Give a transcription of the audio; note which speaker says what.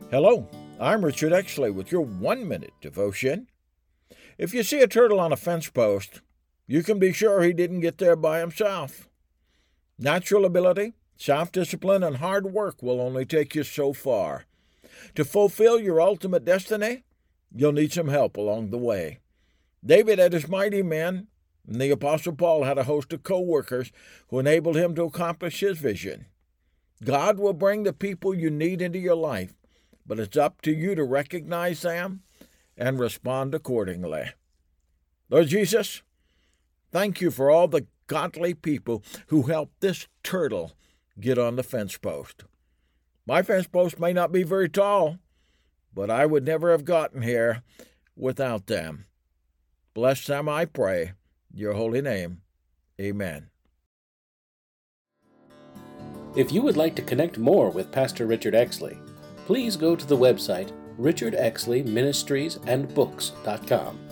Speaker 1: Hello, I'm Richard Exley with your 1-minute devotion. If you see a turtle on a fence post, you can be sure he didn't get there by himself. Natural ability, self-discipline, and hard work will only take you so far. To fulfill your ultimate destiny, you'll need some help along the way. David had his mighty men, and the Apostle Paul had a host of co-workers who enabled him to accomplish his vision. God will bring the people you need into your life, but it's up to you to recognize them and respond accordingly. Lord Jesus, thank you for all the godly people who helped this turtle get on the fence post. My fence post may not be very tall, but I would never have gotten here without them. Bless them, I pray. In your holy name, amen.
Speaker 2: If you would like to connect more with Pastor Richard Exley, please go to the website richardexleyministriesandbooks.com.